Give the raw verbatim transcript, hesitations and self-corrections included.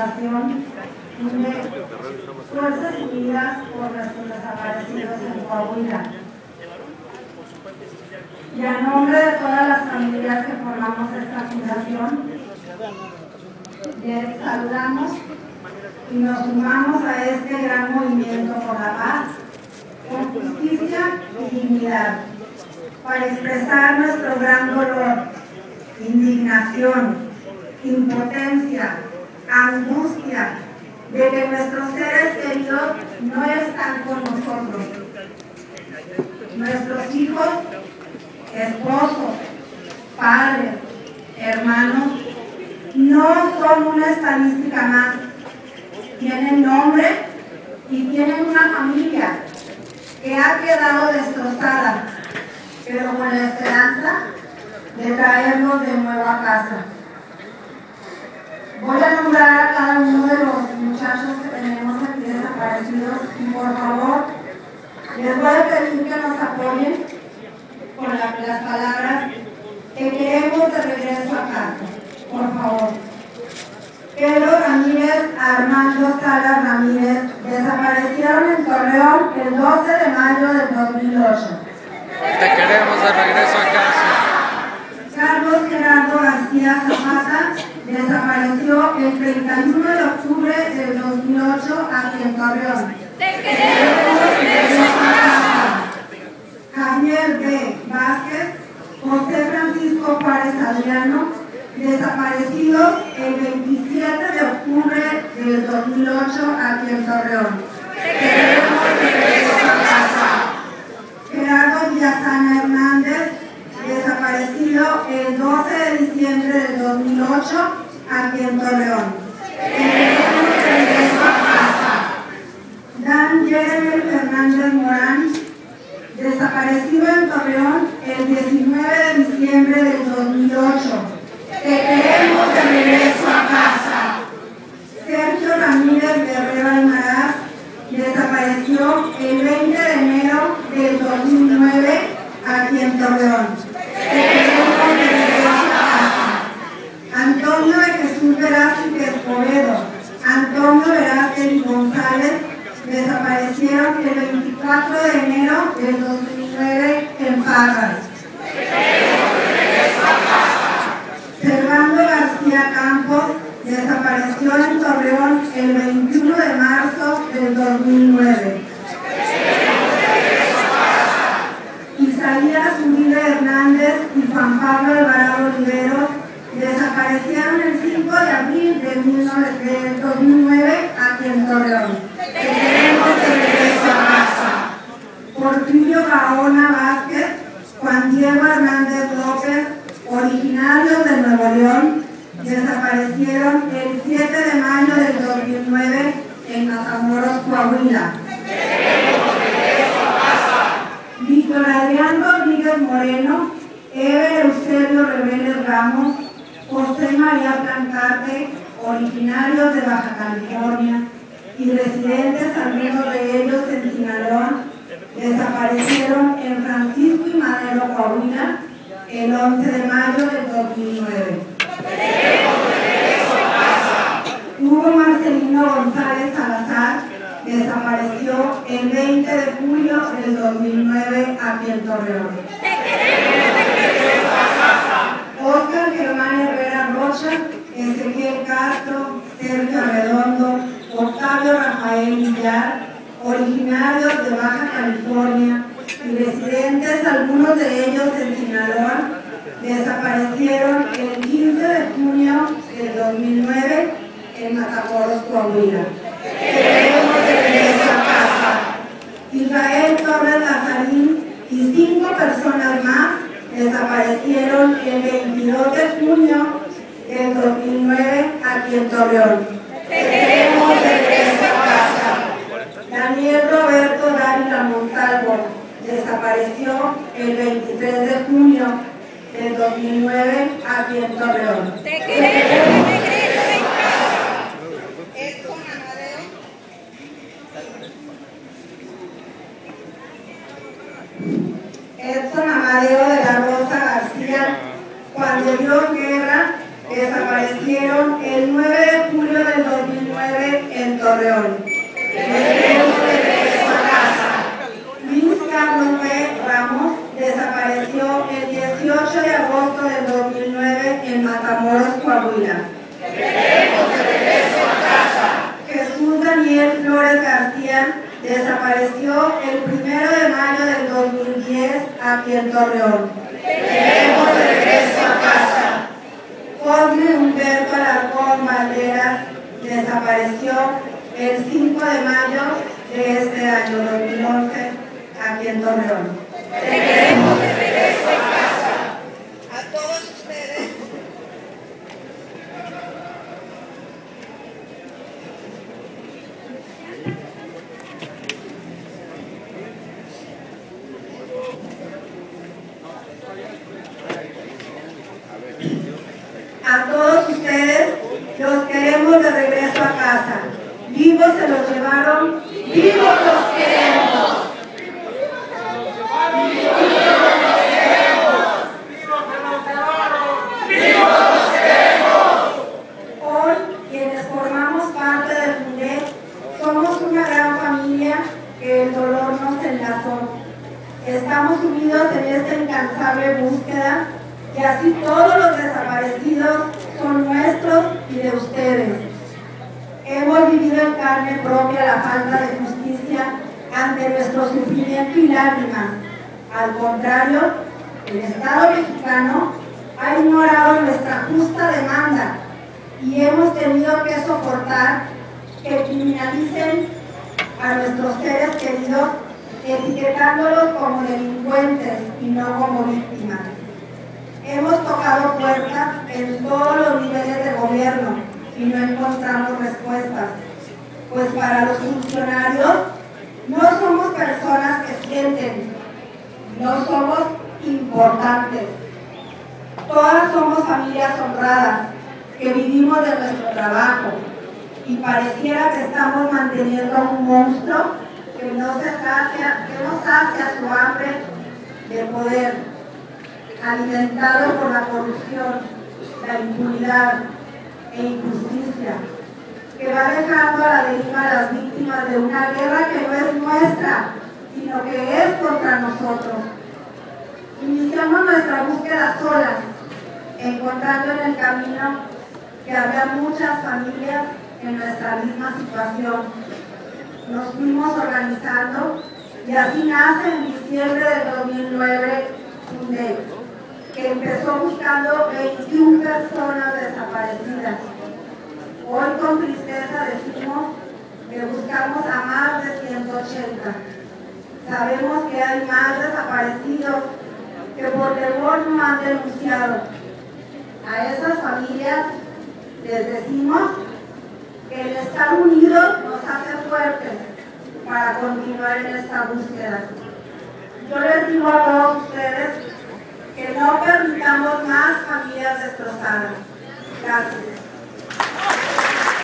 Fundación de Fuerzas Unidas por nuestros desaparecidos en Coahuila. Y a nombre de todas las familias que formamos esta fundación, les saludamos y nos sumamos a este gran movimiento por la paz, con justicia y dignidad, para expresar nuestro gran dolor, indignación, impotencia, angustia de que nuestros seres queridos no están con nosotros. Nuestros hijos, esposos, padres, hermanos, no son una estadística más. Tienen nombre y tienen una familia que ha quedado destrozada, pero con la esperanza de traerlos de nuevo a casa. Voy a nombrar a cada uno de los muchachos que tenemos aquí desaparecidos y por favor les voy a pedir que nos apoyen con la, las palabras que queremos de regreso a casa. Por favor. Pedro Ramírez, Armando Salas Ramírez, desaparecieron en Torreón el doce de mayo del dos mil ocho. Te queremos de regreso a casa. Carlos Gerardo García Zapata desapareció el treinta y uno de octubre del dos mil ocho aquí en Torreón. Te queremos de regreso a casa. Javier B. Vázquez, José Francisco Juárez Adriano, desaparecidos el veintisiete de octubre del dos mil ocho aquí en Torreón. Te queremos de regreso a casa. Gerardo Villazana Hernández, desaparecido el doce de diciembre del dos mil ocho aquí en Torreón. Te queremos de regreso a casa. Dan Jeremy Fernández Morán, desaparecido en Torreón el diecinueve de diciembre del dos mil ocho. Te queremos de regreso a casa. Sergio Ramírez Guerrero Almaraz desapareció el veinte de enero del dos mil nueve aquí en Torreón. Te queremos de regreso a casa. Antonio de Jesús Velázquez Escobedo, Antonio Velázquez González desaparecieron el veinticuatro de enero del dos mil nueve en Parras. Te queremos de regreso a casa. Servando García Campos desapareció en Torreón el veintiuno de marzo del dos mil nueve. Isaías Uribe Hernández y Juan Pablo Alvarado Oliveros desaparecieron el cinco de abril del dos mil nueve aquí en Torreón. Te queremos de regreso a casa. Porfirio Gaona Vázquez, Juan Diego Hernández López, originarios de Nuevo León, desaparecieron el siete de mayo del dos mil nueve en Matamoros, Coahuila. Víctor Adrián Rodríguez Moreno, Eber Eusebio Reveles Ramos, José María Plancarte, originarios de Baja California y residentes, algunos de ellos en Sinaloa, desaparecieron en Francisco y Madero, Coahuila, el once de mayo del dos mil nueve. Hugo Marcelino González Salazar desapareció el veinte de julio del dos mil nueve aquí en Torreón. Oscar Germán Herrera Rocha, Ezequiel Castro, Sergio Arredondo, Octavio Rafael Villar, originarios de Baja California y residentes, algunos de ellos en Sinaloa, desaparecieron el quince de junio del dos mil nueve en Matamoros, Coahuila. Queremos de regreso a casa. Israel Torres Lazarín y cinco personas más desaparecieron el veintidós de junio del dos mil nueve aquí en Torreón. Te queremos de regreso a casa. Daniel Roberto Dávila Montalvo desapareció el veintitrés de junio del dos mil nueve aquí en Torreón. Te queremos de regreso a casa. Edson Amadeo de la Rosa García, Juan de Dios Guerra, desaparecieron el nueve de julio del dos mil familia desapareció el primero de mayo del dos mil diez aquí en Torreón. Queremos regreso a casa. Cosme Humberto Alarcón Valderas desapareció el cinco de mayo de este año dos mil once aquí en Torreón. Queremos regreso a casa. A todos ustedes. A todos ustedes los queremos de regreso a casa. Vivos se los llevaron, vivos los queremos. Hoy, quienes formamos parte de FUNDEC, somos una gran familia que el dolor nos enlazó. Estamos unidos en esta incansable búsqueda y así todos los desaparecidos son nuestros y de ustedes. Hemos vivido en carne propia la falta de justicia ante nuestro sufrimiento y lágrimas. Al contrario, el Estado mexicano ha ignorado nuestra justa demanda y hemos tenido que soportar que criminalicen a nuestros seres queridos, etiquetándolos como delincuentes y no como víctimas. Hemos tocado puertas en todos los niveles de gobierno y no encontramos respuestas, pues para los funcionarios no somos personas que sienten, no somos importantes. Todas somos familias honradas que vivimos de nuestro trabajo y pareciera que estamos manteniendo a un monstruo que no se sacia, que no sacia su hambre de poder, alimentado por la corrupción, la impunidad e injusticia, que va dejando a la deriva a las víctimas de una guerra que no es nuestra, sino que es contra nosotros. Iniciamos nuestra búsqueda solas, encontrando en el camino que había muchas familias en nuestra misma situación. Nos fuimos organizando y así nace en diciembre del dos mil nueve FUNDEC, que empezó buscando veintiuna personas desaparecidas. Hoy con tristeza decimos que buscamos a más de ciento ochenta. Sabemos que hay más desaparecidos que por temor no han denunciado. A esas familias les decimos que el estar unidos nos hace fuertes para continuar en esta búsqueda. Yo les digo a todos ustedes que no permitamos más familias destrozadas. Gracias.